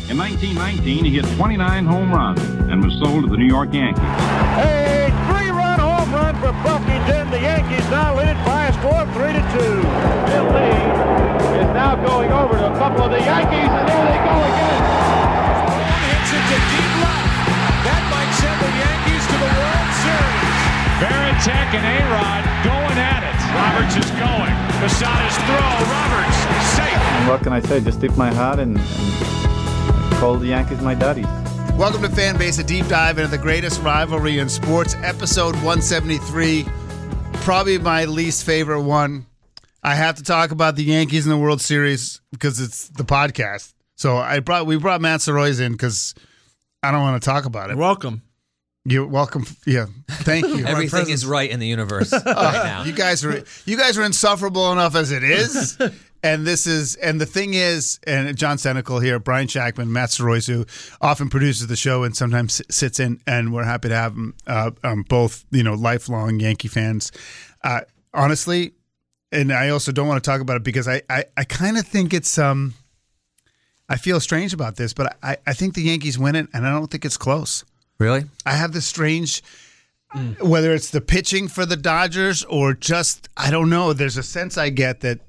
In 1919, he hit 29 home runs and was sold to the New York Yankees. A 3-run home run for Buffington. The Yankees now lead it by a score of 3-2. Bill Lee is now going over to a couple of the Yankees, and there they go again. One hits it to deep left. That might send the Yankees to the World Series. Varitek and A-Rod going at it. Roberts is going. Posada's throw. Roberts safe. And what can I say? Just tip my hat and call the Yankees my daddies. Welcome to Fanbase, a deep dive into the greatest rivalry in sports, episode 173. Probably my least favorite one. I have to talk about the Yankees in the World Series because it's the podcast. So we brought Matt Soroyce in because I don't want to talk about it. Welcome. You're welcome. Yeah, thank you. Everything is right in the universe right now. You guys are insufferable enough as it is. And the thing is, and John Senecal here, Brian Shackman, Matt Soroyce, who often produces the show and sometimes sits in, and we're happy to have them both, lifelong Yankee fans. Honestly, and I also don't want to talk about it because I kind of think it's I feel strange about this, but I think the Yankees win it, and I don't think it's close. Really? I have this strange, whether it's the pitching for the Dodgers or just, I don't know. There's a sense I get that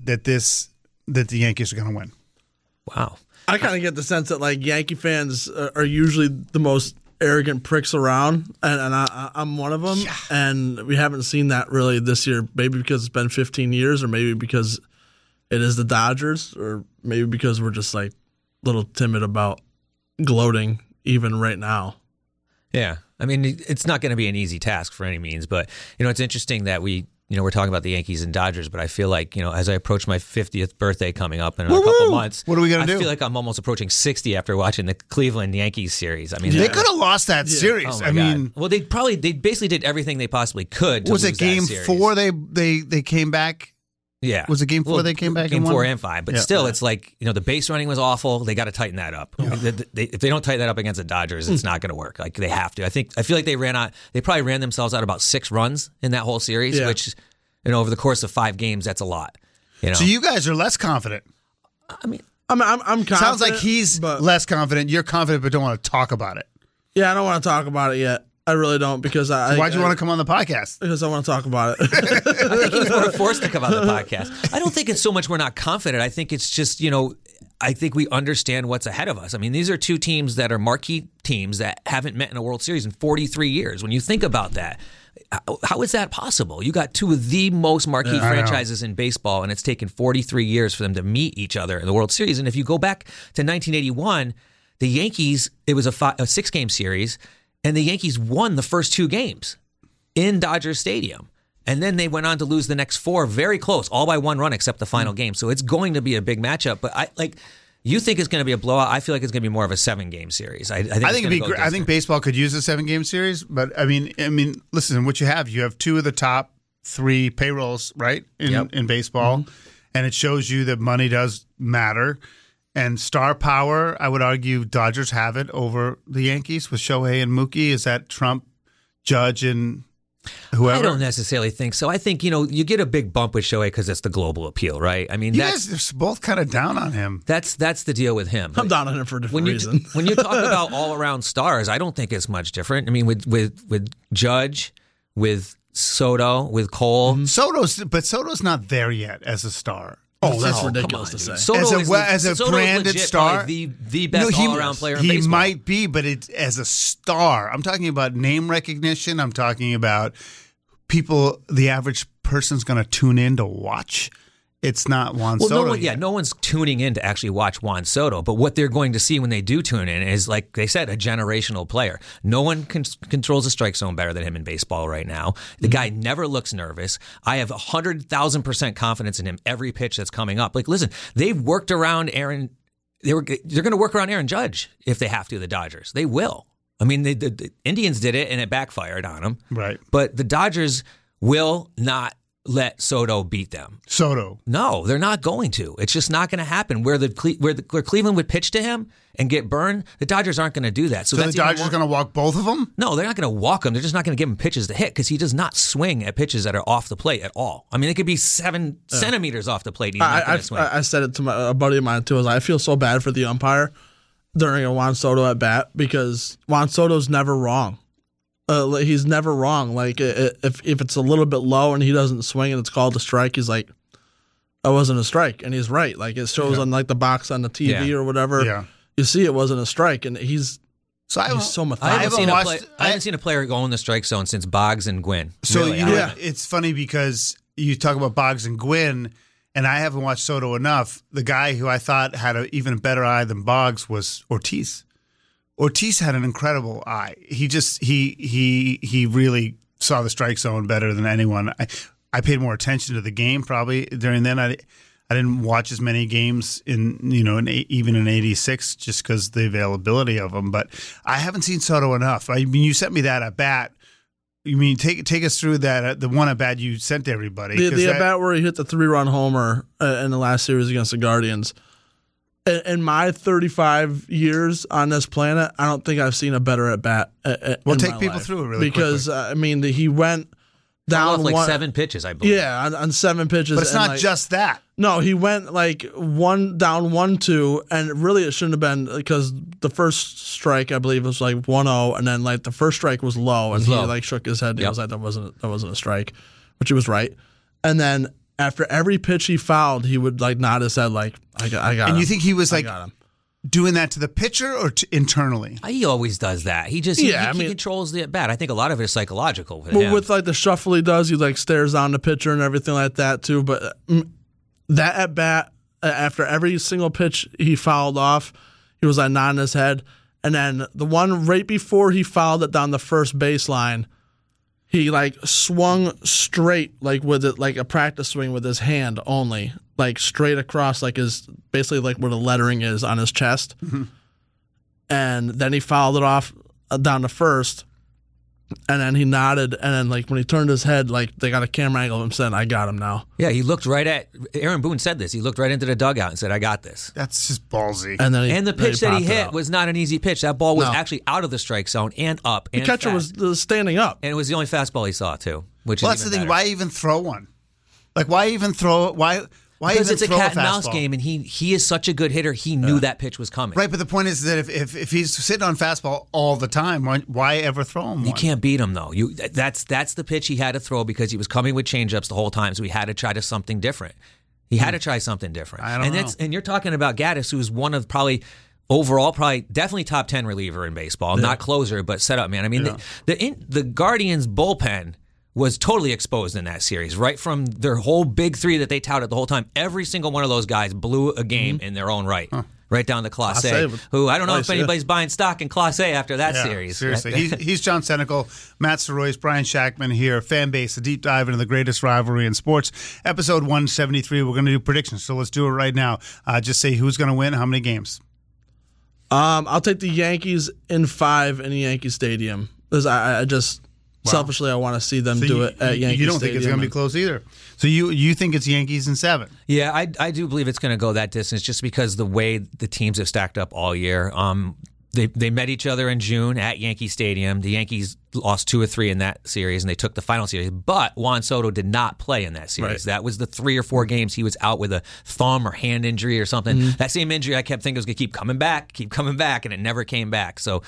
the Yankees are going to win. Wow. I kind of get the sense that like Yankee fans are usually the most arrogant pricks around, and I'm one of them. Yeah. And we haven't seen that really this year. Maybe because it's been 15 years, or maybe because it is the Dodgers, or maybe because we're just like a little timid about gloating even right now. Yeah. I mean, it's not going to be an easy task for any means, but, it's interesting that we're talking about the Yankees and Dodgers, but I feel like, as I approach my 50th birthday coming up in a couple of months, what are we going to do? I feel like I'm almost approaching 60 after watching the Cleveland Yankees series. I mean, they could have lost that series. Oh my God. Well, they basically did everything they possibly could to was lose it game that series. 4 they came back? Yeah. Was it game 4 they came back game and won? 4 and 5. But still, it's like, the base running was awful. They got to tighten that up. Yeah. If they don't tighten that up against the Dodgers, it's not going to work. Like, they have to. I feel like they probably ran themselves out about 6 runs in that whole series, which, over the course of 5 games, that's a lot. So you guys are less confident. I mean, I'm confident. Sounds like he's less confident. You're confident, but don't want to talk about it. Yeah, I don't want to talk about it yet. I really don't because why'd you want to come on the podcast? Because I want to talk about it. I think he was more forced to come on the podcast. I don't think it's so much we're not confident. I think it's just, I think we understand what's ahead of us. I mean, these are 2 teams that are marquee teams that haven't met in a World Series in 43 years. When you think about that, how is that possible? You got 2 of the most marquee franchises in baseball, and it's taken 43 years for them to meet each other in the World Series. And if you go back to 1981, the Yankees, it was a 6-game series, and the Yankees won the first 2 games in Dodger Stadium. And then they went on to lose the next 4 very close, all by 1 run except the final game. So it's going to be a big matchup. But you think it's going to be a blowout. I feel like it's going to be more of a 7-game series. I think it'd be great. I think baseball could use a 7-game series. But I mean, listen, what you have 2 of the top 3 payrolls, right, in baseball. Mm-hmm. And it shows you that money does matter. And star power, I would argue Dodgers have it over the Yankees with Shohei and Mookie. Is that Trump, Judge, and whoever? I don't necessarily think so. I think, you get a big bump with Shohei because it's the global appeal, right? I mean, you guys are both kind of down on him. That's the deal with him. I'm down on him for a different reason. When you talk about all-around stars, I don't think it's much different. I mean, with Judge, with Soto, with Cole. Mm-hmm. Soto's not there yet as a star. Oh, that's ridiculous to say. As a branded star, the best all-around player in baseball. He might be, but as a star. I'm talking about name recognition. I'm talking about people the average person's going to tune in to watch. It's not Juan Soto. No one's tuning in to actually watch Juan Soto. But what they're going to see when they do tune in is, like they said, a generational player. No one controls the strike zone better than him in baseball right now. The guy never looks nervous. I have 100,000% confidence in him every pitch that's coming up. Like, listen, they've worked around Aaron. They're going to work around Aaron Judge if they have to. The Dodgers, they will. I mean, the Indians did it and it backfired on them. Right. But the Dodgers will not let Soto beat them. No, they're not going to. It's just not going to happen. Where Cleveland would pitch to him and get burned, the Dodgers aren't going to do that. So the Dodgers are going to walk both of them? No, they're not going to walk him. They're just not going to give him pitches to hit because he does not swing at pitches that are off the plate at all. I mean, it could be 7 centimeters off the plate. He's not going to swing. I said it to a buddy of mine too. I feel so bad for the umpire. during a Juan Soto at bat because Juan Soto's never wrong. He's never wrong. Like if it's a little bit low and he doesn't swing and it's called a strike, he's like, "That wasn't a strike," and he's right. Like it shows on like the box on the TV or whatever. Yeah. You see, it wasn't a strike, and he's so methodical. I haven't seen a player go in the strike zone since Boggs and Gwynn. So really. It's funny because you talk about Boggs and Gwynn, and I haven't watched Soto enough. The guy who I thought had an even better eye than Boggs was Ortiz. Ortiz had an incredible eye. He really saw the strike zone better than anyone. I paid more attention to the game probably during then. I didn't watch as many games even in '86 just because the availability of them. But I haven't seen Soto enough. I mean, you sent me that at bat. You mean take us through that the one at bat you sent to everybody? The at bat where he hit the 3-run homer in the last series against the Guardians. In my 35 years on this planet, I don't think I've seen a better at bat. Well, take people through it really because quickly. He went down like 7 pitches, I believe. Yeah, on 7 pitches. But it's not just that. No, he went like 1 down 1-2, and really it shouldn't have been because the first strike I believe was like 1-0, and then like the first strike was low, and he like shook his head. And he was like, that wasn't a strike, which he was right. And then after every pitch he fouled, he would like nod his head like, I got him. And you think he was like doing that to the pitcher or internally? He always does that. He controls the at bat. I think a lot of it is psychological. With like the shuffle he does, he like stares down the pitcher and everything like that too. But that at bat, after every single pitch he fouled off, he was like nodding his head. And then the one right before he fouled it down the first baseline, he like swung straight, like with it, like a practice swing with his hand only, like straight across, like his basically like where the lettering is on his chest. Mm-hmm. And then he fouled it off down to first, and then he nodded, and then like when he turned his head, like they got a camera angle of him saying, "I got him now." Yeah, he looked right at Aaron Boone said this. He looked right into the dugout and said, "I got this." That's just ballsy. And then the pitch that he hit was not an easy pitch. That ball was actually out of the strike zone and up. The catcher was standing up, and it was the only fastball he saw too. Which well, is that's the thing. better. Why even throw one? Like, why even throw it? Why because even it's a throw cat and fastball? mouse game, and he is such a good hitter. He knew that pitch was coming. Right, but the point is that if he's sitting on fastball all the time, why ever throw him? You can't beat him though. That's the pitch he had to throw because he was coming with changeups the whole time. So he had to try something different. He had to try something different. I don't know. And you're talking about Gaddis, who's one of definitely top 10 reliever in baseball. Not closer, but setup man. I mean, the Guardians bullpen was totally exposed in that series, right from their whole big three that they touted the whole time. Every single one of those guys blew a game in their own right. Right down to Clase A, who I don't know if anybody's buying stock in Clase A after that series. Seriously. He's John Senecal, Matt Soroyce, Brian Shackman here, Fan Base, a deep dive into the greatest rivalry in sports. Episode 173, we're going to do predictions, so let's do it right now. Just say who's going to win, how many games? I'll take the Yankees in 5 in the Yankee Stadium. Because I just... Selfishly, I want to see them do it at Yankee Stadium. You don't think it's going to be close either. So you think it's Yankees in 7? Yeah, I do believe it's going to go that distance just because the way the teams have stacked up all year. They met each other in June at Yankee Stadium. The Yankees lost 2 or 3 in that series, and they took the final series. But Juan Soto did not play in that series. Right. That was the 3 or 4 games he was out with a thumb or hand injury or something. Mm-hmm. That same injury I kept thinking was going to keep coming back, and it never came back. So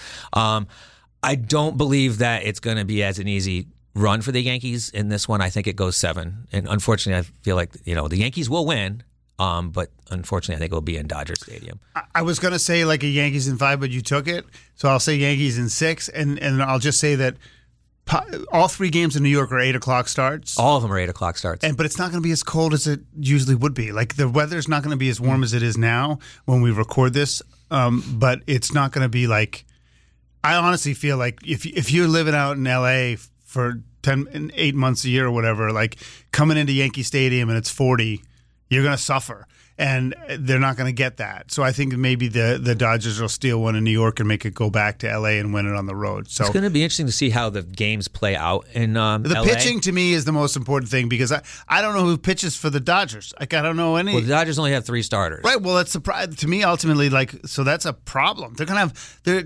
I don't believe that it's going to be as an easy run for the Yankees in this one. I think it goes 7. And unfortunately, I feel like the Yankees will win. But unfortunately, I think it will be in Dodger Stadium. I was going to say like a Yankees in 5, but you took it. So I'll say Yankees in 6. And I'll just say that all 3 games in New York are 8 o'clock starts. All of them are 8 o'clock starts. But it's not going to be as cold as it usually would be. Like the weather's not going to be as warm as it is now when we record this. But it's not going to be like... I honestly feel like if you're living out in LA for 8 months a year or whatever, like coming into Yankee Stadium and it's 40, you're going to suffer. And they're not going to get that. So I think maybe the Dodgers will steal one in New York and make it go back to LA and win it on the road. So it's going to be interesting to see how the games play out in LA. The pitching to me is the most important thing because I don't know who pitches for the Dodgers. Like I don't know any. Well, the Dodgers only have 3 starters. Right. Well, that's to me ultimately so that's a problem. They're going to have their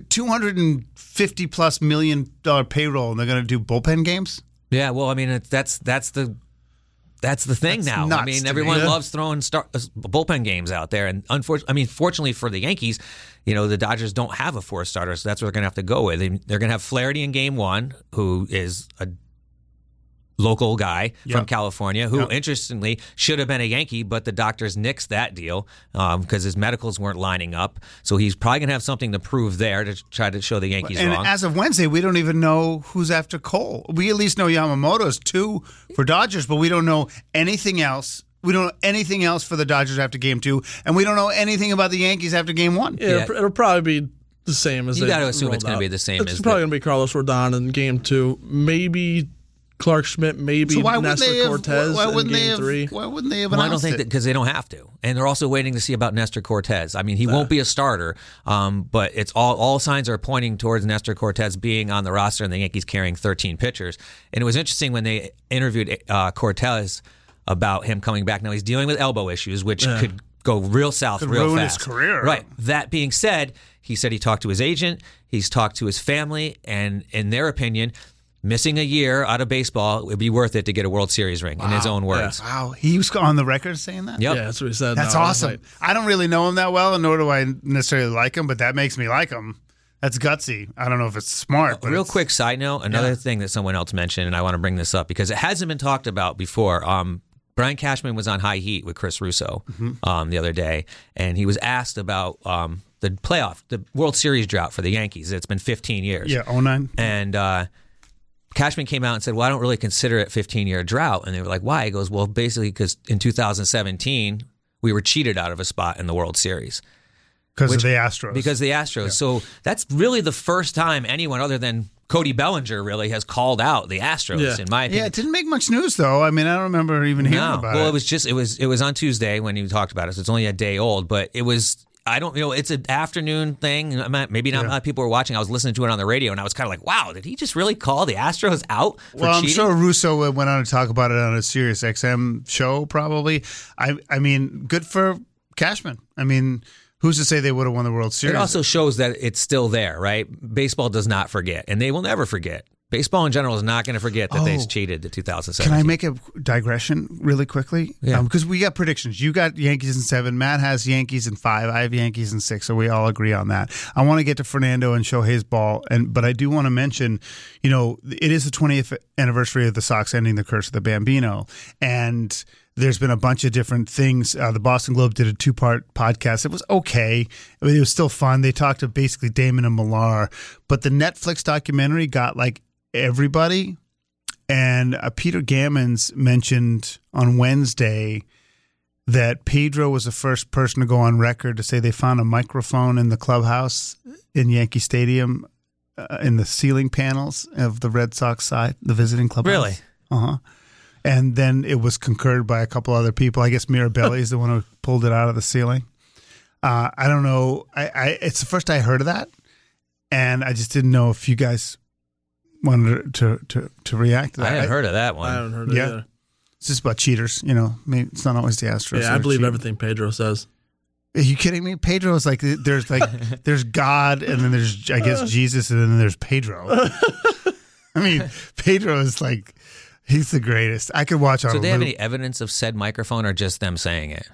$250+ million payroll and they're going to do bullpen games. Yeah. Well, I mean that's the That's the thing That's now. I nuts mean, to everyone me. loves throwing bullpen games out there, and fortunately for the Yankees, the Dodgers don't have a fourth starter, so that's what they're going to have to go with. They're going to have Flaherty in Game 1, who is a local guy from California, who interestingly should have been a Yankee, but the doctors nixed that deal because his medicals weren't lining up. So he's probably going to have something to prove there to try to show the Yankees and wrong. as of Wednesday, we don't even know who's after Cole. We at least know Yamamoto's 2 for Dodgers, but we don't know anything else. We don't know anything else for the Dodgers after Game 2, and we don't know anything about the Yankees after Game 1. Yeah, it'll probably be the same as you they got to assume it's rolled going to be out. the same. It's probably going to be Carlos Rodon in Game 2, maybe Clark Schmidt, maybe So why wouldn't Nestor Cortez why in wouldn't they Game have? 3. Why wouldn't they have Well, I announced don't think it? because they don't have to, and they're also waiting to see about Nestor Cortez. I mean, he won't be a starter, but it's all signs are pointing towards Nestor Cortez being on the roster and the Yankees carrying 13 pitchers. And it was interesting when they interviewed Cortez about him coming back. Now he's dealing with elbow issues, which could go real south Could real ruin fast. his career. Right. That being said, he said he talked to his agent, he's talked to his family, and in their opinion, missing a year out of baseball would be worth it to get a World Series ring, in his own words. Wow, he was on the record saying that? Yep. Yeah, that's what he said. That's No, I was awesome. like, I don't really know him that well, and nor do I necessarily like him, but that makes me like him. That's gutsy. I don't know if it's smart. But Real it's- quick side note, another thing that someone else mentioned, and I want to bring this up because it hasn't been talked about before. Brian Cashman was on High Heat with Chris Russo the other day, and he was asked about the World Series drought for the Yankees. It's been 15 years. Yeah, 09. And Cashman came out and said, well, I don't really consider it 15-year drought. And they were like, why? He goes, well, basically because in 2017, we were cheated out of a spot in the World Series. Because of the Astros. Because of the Astros. Yeah. So that's really the first time anyone other than Cody Bellinger really has called out the Astros, in my opinion. Yeah, it didn't make much news, though. I mean, I don't remember even hearing about it. Well, it was on Tuesday when he talked about it, so it's only a day old, but it was... I don't know. It's an afternoon thing. Maybe not a lot of people were watching. I was listening to it on the radio, and I was kind of like, "Wow, did he just really call the Astros out for Well, I'm cheating?" sure Russo went on to talk about it on a Sirius XM show, probably. I mean, good for Cashman. I mean, who's to say they would have won the World Series? It also shows that it's still there, right? Baseball does not forget, and they will never forget. Baseball in general is not going to forget that they cheated in 2017. Can I make a digression really quickly? Yeah. Because we got predictions. You got Yankees in 7. Matt has Yankees in 5. I have Yankees in 6. So we all agree on that. I want to get to Fernando and Shohei's ball, but I do want to mention, it is the 20th anniversary of the Sox ending the curse of the Bambino, and there's been a bunch of different things. The Boston Globe did a 2-part podcast. It was okay. I mean, it was still fun. They talked to basically Damon and Millar, but the Netflix documentary got like everybody. And Peter Gammons mentioned on Wednesday that Pedro was the first person to go on record to say they found a microphone in the clubhouse in Yankee Stadium in the ceiling panels of the Red Sox side, the visiting clubhouse. Really? Uh-huh. And then it was concurred by a couple other people. I guess Mirabelli is the one who pulled it out of the ceiling. I don't know. It's the first I heard of that, and I just didn't know if you guys wanted to react to that. I hadn't heard of that one. I haven't heard of it either. It's just about cheaters, Maybe it's not always the Astros. Yeah, I believe everything Pedro says. Are you kidding me? Pedro's there's there's God, and then there's I guess Jesus, and then there's Pedro. I mean, Pedro is he's the greatest. I could watch on. So, do they have any evidence of said microphone, or just them saying it?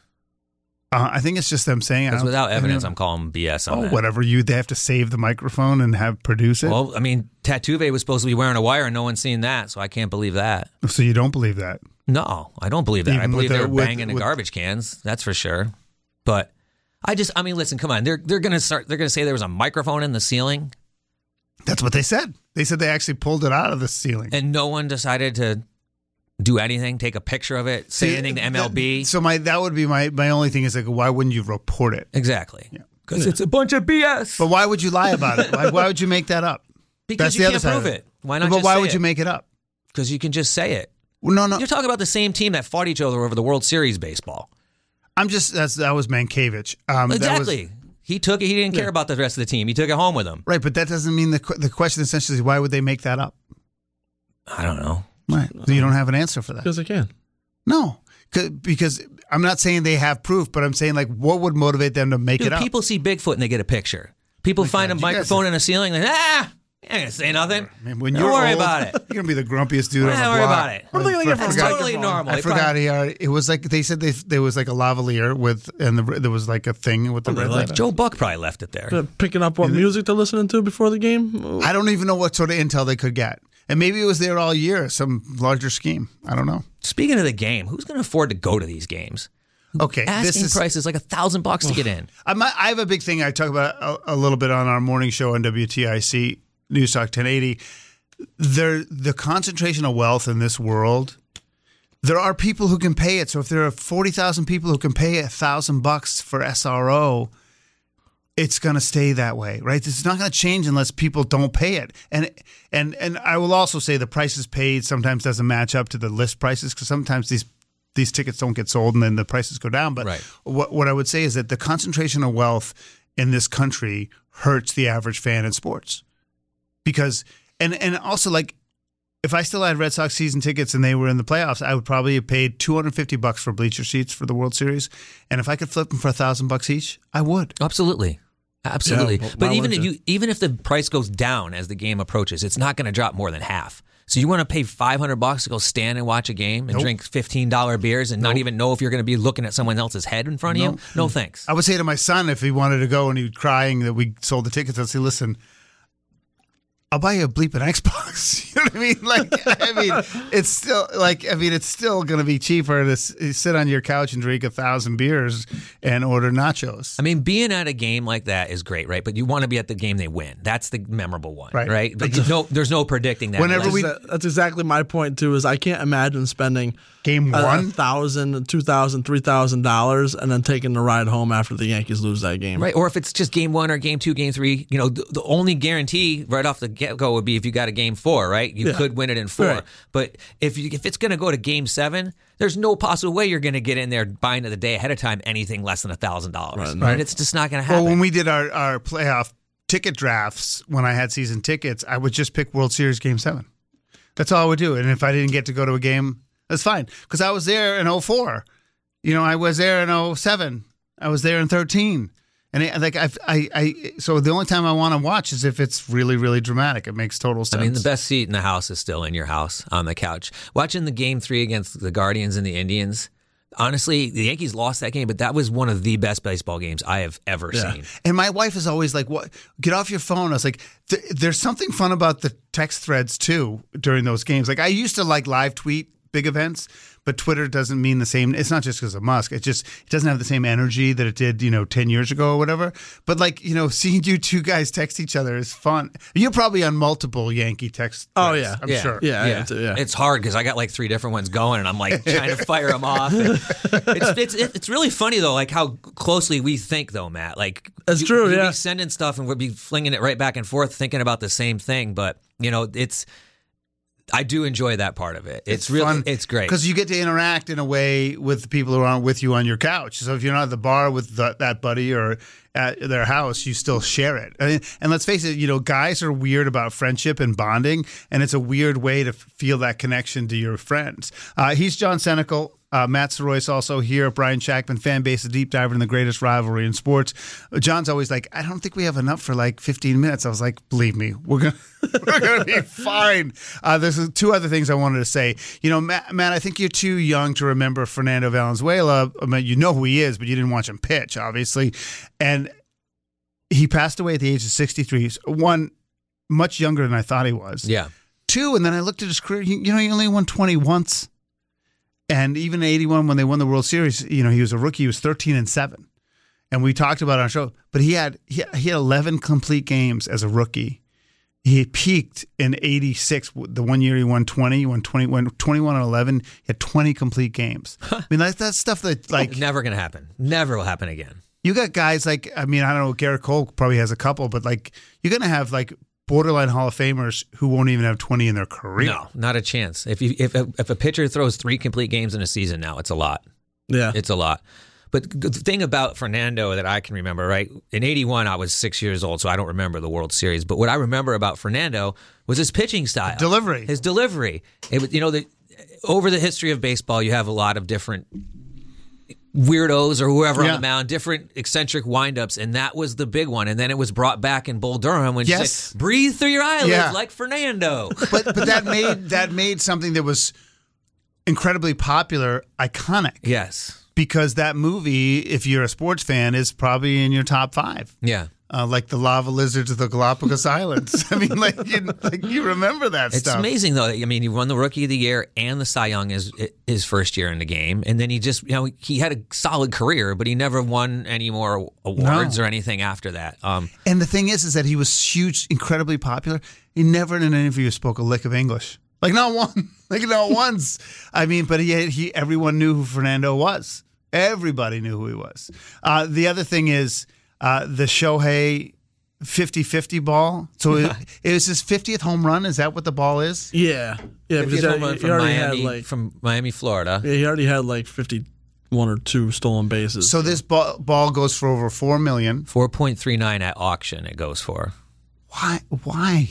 I think it's just them saying it. Because without evidence, I'm calling BS on that. Whatever. They have to save the microphone and produce it. Well, I mean, Tatuve was supposed to be wearing a wire, and no one's seen that, so I can't believe that. So you don't believe that? No, I don't believe that. Even I believe with they're the- with- banging in with- garbage cans. That's for sure. But I mean, listen, come on. They're going to start. They're going to say there was a microphone in the ceiling, That's what they said. They said they actually pulled it out of the ceiling. and no one decided to do anything, take a picture of it, say anything to MLB. So that would be my only thing is why wouldn't you report it? Exactly. Because it's a bunch of BS. But why would you lie about it? Why would you make that up? Because That's you the can't other side prove of it. Why not But just why say would it? you make it up? Because you can just say it. Well, no. You're talking about the same team that fought each other over the World Series baseball. I'm just that was Mankiewicz. Exactly. He took it. He didn't care about the rest of the team. He took it home with him. Right, but that doesn't mean the question essentially is why would they make that up? I don't know. Right. So you don't have an answer for that. Because I can. No, because I'm not saying they have proof, but I'm saying what would motivate them to make Dude, it up? people see Bigfoot and they get a picture. People find a God, you guys microphone in a ceiling, like, I ain't gonna say nothing. Man, when Don't you're worry old, about it. You're gonna be the grumpiest dude on the Don't block. worry about it. What are they gonna get That's from totally normal. I forgot it was like they said there was like a lavalier with, and there was like a thing with the red light. Joe Buck probably left it there. Picking up what music they're listening to before the game? I don't even know what sort of intel they could get, and maybe it was there all year, some larger scheme. I don't know. Speaking of the game, who's going to afford to go to these games? Okay, Asking price is like $1,000 to get in. I have a big thing I talk about a little bit on our morning show on WTIC News Talk 1080. The concentration of wealth in this world. There are people who can pay it. So if there are 40,000 people who can pay $1,000 for SRO, it's going to stay that way, right? It's not going to change unless people don't pay it. And I will also say the prices paid sometimes doesn't match up to the list prices, because sometimes these tickets don't get sold and then the prices go down. But what I would say is that the concentration of wealth in this country hurts the average fan in sports. Because and also, like, if I still had Red Sox season tickets and they were in the playoffs, I would probably have paid $250 for bleacher seats for the World Series. And if I could flip them for $1,000 each, I would. Absolutely. Absolutely. Yeah, but even if the price goes down as the game approaches, it's not going to drop more than half. So you want to pay $500 to go stand and watch a game and drink $15 beers and not even know if you're going to be looking at someone else's head in front of you? No, thanks. I would say to my son, if he wanted to go and he was crying that we sold the tickets, I'd say, listen, I'll buy you a bleeping Xbox. You know what I mean? It's still going to be cheaper to sit on your couch and drink 1,000 beers and order nachos. I mean, being at a game like that is great, right? But you want to be at the game they win. That's the memorable one, right? But there's no predicting that. That's exactly my point too. Is I can't imagine spending game one $1,000, $2,000, $3,000 and then taking the ride home after the Yankees lose that game, right? Or if it's just game 1 or game 2, game 3, the only guarantee right off the get-go would be if you got a game 4, right? You could win it in 4. Right. But if it's going to go to game 7, there's no possible way you're going to get in there buying it the day ahead of time anything less than $1,000. Right? It's just not going to happen. Well, when we did our playoff ticket drafts, when I had season tickets, I would just pick World Series game 7. That's all I would do. And if I didn't get to go to a game, that's fine. Because I was there in 04. I was there in 07. I was there in 13. And so the only time I want to watch is if it's really, really dramatic. It makes total sense. I mean, the best seat in the house is still in your house on the couch. Watching the game 3 against the Guardians and the Indians, honestly, the Yankees lost that game, but that was one of the best baseball games I have ever seen. And my wife is always like, "What? Get off your phone." I was like, there's something fun about the text threads, too, during those games. Like, I used to live tweet big events, but Twitter doesn't mean the same. It's not just because of Musk. It doesn't have the same energy that it did, 10 years ago or whatever. But seeing you two guys text each other is fun. You're probably on multiple Yankee text threads, Oh, yeah. I'm sure. Yeah. It's hard because I got like 3 different ones going and I'm like trying to fire them off. It's really funny though, like how closely we think though, Matt. Like that's true. You'd be sending stuff and we'd be flinging it right back and forth thinking about the same thing. But, I do enjoy that part of it. It's really fun. It's great. Because you get to interact in a way with the people who aren't with you on your couch. So if you're not at the bar with that buddy or at their house, you still share it. And let's face it, guys are weird about friendship and bonding, and it's a weird way to feel that connection to your friends. He's John Senecal. Matt Sorois also here. Brian Shackman, fan base, a deep diver in the greatest rivalry in sports. John's always like, I don't think we have enough for like 15 minutes. I was like, believe me, we're gonna be fine. There's 2 other things I wanted to say. Matt, I think you're too young to remember Fernando Valenzuela. I mean, you know who he is, but you didn't watch him pitch, obviously. And he passed away at the age of 63. 1, much younger than I thought he was. Yeah. 2, and then I looked at his career. He only won 20 once. And even in 81, when they won the World Series, he was a rookie. He was 13-7, and we talked about it on our show. But he had 11 complete games as a rookie. He peaked in 86. The one year he won 20. He won 21-11. He had 20 complete games. I mean, that's stuff that never gonna happen. Never will happen again. You got guys I don't know. Garrett Cole probably has a couple, but you're gonna have borderline Hall of Famers who won't even have 20 in their career. No, not a chance. If a pitcher throws 3 complete games in a season now, it's a lot. Yeah. It's a lot. But the thing about Fernando that I can remember, right? In 81, I was 6 years old, so I don't remember the World Series. But what I remember about Fernando was his pitching style. His delivery. It was, over the history of baseball, you have a lot of different weirdos or whoever on Yeah. the mound, different eccentric windups, and that was the big one. And then it was brought back in Bull Durham when she said, "Breathe through your eyelids Yeah. like Fernando." But that made something that was incredibly popular iconic. Yes. Because that movie, if you're a sports fan, is probably in your top 5. Yeah. Like the lava lizards of the Galapagos Islands. I mean, you remember that It's stuff. amazing, though. I mean, he won the Rookie of the Year and the Cy Young his first year in the game. And then he just, he had a solid career, but he never won any more awards or anything after that. And the thing is that he was huge, incredibly popular. He never in an interview spoke a lick of English. Like not one. Like not once. I mean, but everyone knew who Fernando was. Everybody knew who he was. The other thing is the Shohei 50-50 ball. So it was his 50th home run. Is that what the ball is? Yeah, because he already had from Miami, Florida. Yeah, he already had like 51 or 2 stolen bases. So this ball goes for over $4 million. 4.39 at auction it goes for. Why?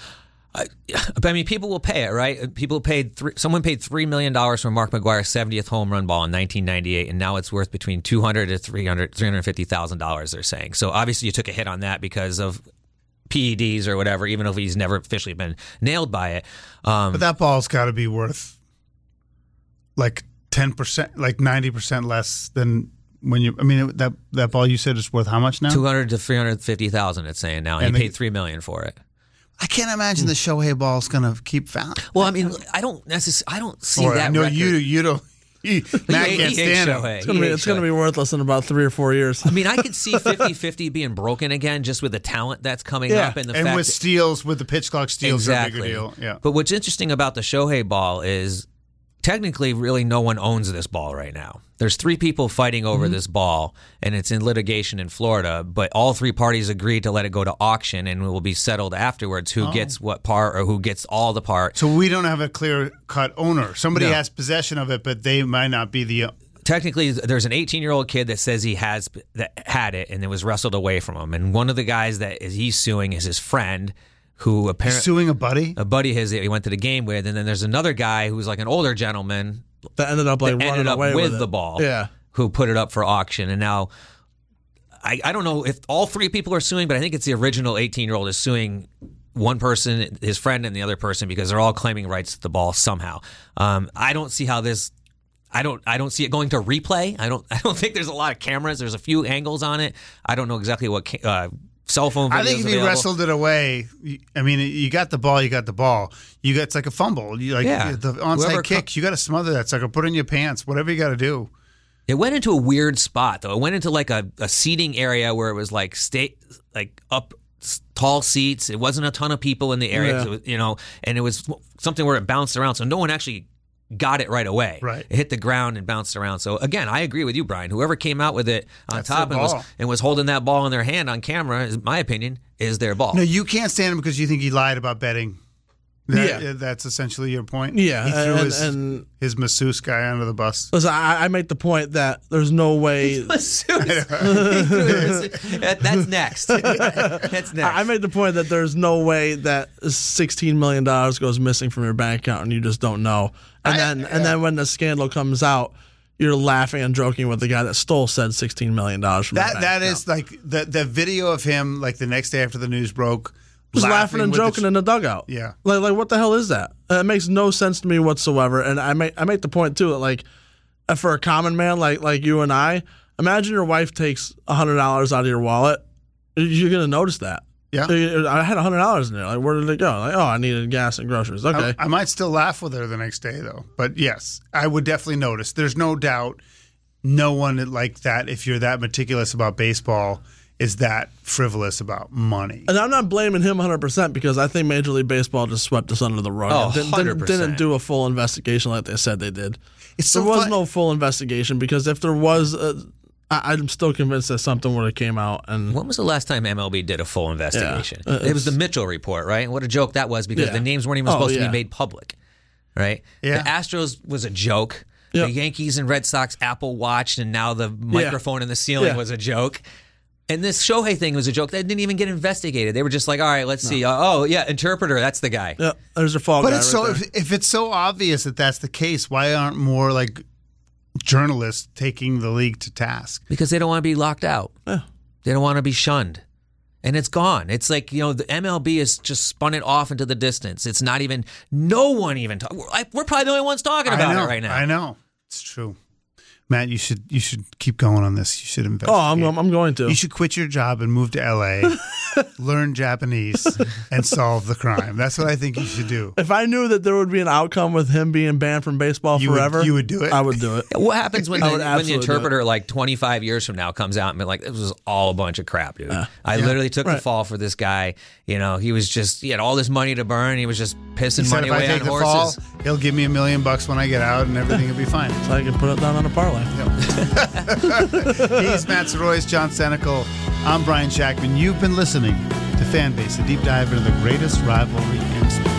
I mean, people will pay it, right? Someone paid $3 million for Mark McGwire's 70th home run ball in 1998, and now it's worth between $200,000 to $350,000. They're saying. So obviously, you took a hit on that because of PEDs or whatever, even if he's never officially been nailed by it. But that ball's got to be worth like 10%, like 90% less than when you. I mean, that ball you said is worth how much now? $200,000 to $350,000. It's saying now, and he paid $3 million for it. I can't imagine the Shohei ball's going to keep value. Well, I mean, I don't see that. No, record. you don't. Matt can't stand Shohei. it. It's going to be worthless in about 3 or 4 years. I mean, I could see 50-50 being broken again just with the talent that's coming up and the fact with steals, with the pitch clock steals are a bigger deal. Yeah. But what's interesting about the Shohei ball is technically really no one owns this ball right now. There's 3 people fighting over this ball, and it's in litigation in Florida, but all 3 parties agreed to let it go to auction, and it will be settled afterwards who gets what part or who gets all the part. So we don't have a clear-cut owner. Somebody has possession of it, but they might not be the... Technically, there's an 18-year-old kid that says he had it, and it was wrestled away from him. And one of the guys that he's suing is his friend, who apparently... Suing a buddy? A buddy his he went to the game with, and then there's another guy who's like an older gentleman that ended up running away with the ball. Yeah. Who put it up for auction, and now I don't know if all 3 people are suing, but I think it's the original 18-year-old is suing one person, his friend, and the other person because they're all claiming rights to the ball somehow. I don't see how this. I don't see it going to replay. I don't think there's a lot of cameras. There's a few angles on it. I don't know exactly what cell phone. I think if available. he wrestled it away, I mean, you got the ball. It's like a fumble. The onside kick. You got to smother that sucker. Put it in your pants. Whatever you got to do. It went into a weird spot though. It went into like a seating area where it was like up tall seats. It wasn't a ton of people in the area, and it was something where it bounced around. So no one actually got it right away. Right. It hit the ground and bounced around. So again, I agree with you, Brian. Whoever came out with it on top and was holding that ball in their hand on camera, is my opinion, is their ball. No, you can't stand him because you think he lied about betting. That's essentially your point. Yeah, he threw his masseuse guy under the bus. Listen, I make the point that there's no way. That's next. That's next. I made the point that there's no way that $16 million goes missing from your bank account and you just don't know. And then when the scandal comes out, you're laughing and joking with the guy that stole said $16 million from your bank account. That is like the video of him like the next day after the news broke. Just laughing and joking in the dugout. Yeah. Like what the hell is that? It makes no sense to me whatsoever. And I make the point too that like for a common man like you and I, imagine your wife takes $100 out of your wallet. You're gonna notice that. Yeah. I had $100 in there. Like, where did it go? Like, oh, I needed gas and groceries. Okay. I might still laugh with her the next day though. But yes, I would definitely notice. There's no doubt no one like that, if you're that meticulous about baseball, is that frivolous about money. And I'm not blaming him 100% because I think Major League Baseball just swept us under the rug. Oh, Didn't do a full investigation like they said they did. There was no full investigation because if there was, I'm still convinced that something would have came out. And when was the last time MLB did a full investigation? It was the Mitchell report, right? What a joke that was because the names weren't even supposed to be made public, right? Yeah. The Astros was a joke. Yep. The Yankees and Red Sox Apple watched, and now the microphone in the ceiling was a joke. And this Shohei thing was a joke. That didn't even get investigated. They were just like, all right, let's see. Interpreter, that's the guy. Yeah, there's a fall guy. But it's if it's so obvious that that's the case, why aren't more like journalists taking the league to task. Because they don't want to be locked out. Yeah. They don't want to be shunned. And it's gone. It's like, the MLB has just spun it off into the distance. It's not even, no one even talk. We're probably the only ones talking about it right now. I know. It's true. Matt, you should keep going on this. You should invest. Oh, I'm going to. You should quit your job and move to LA, learn Japanese, and solve the crime. That's what I think you should do. If I knew that there would be an outcome with him being banned from baseball forever, you would do it? I would do it. What happens when the interpreter, like 25 years from now, comes out and be like, this was all a bunch of crap, dude. I literally took the fall for this guy. He had all this money to burn. He was just pissing money away on horses. Fall, he'll give me $1 million when I get out, and everything will be fine. So I can put it down on a parlay. He's Matt Sorois, John Senecal. I'm Brian Shackman. You've been listening to Fanbase, a deep dive into the greatest rivalry in sports.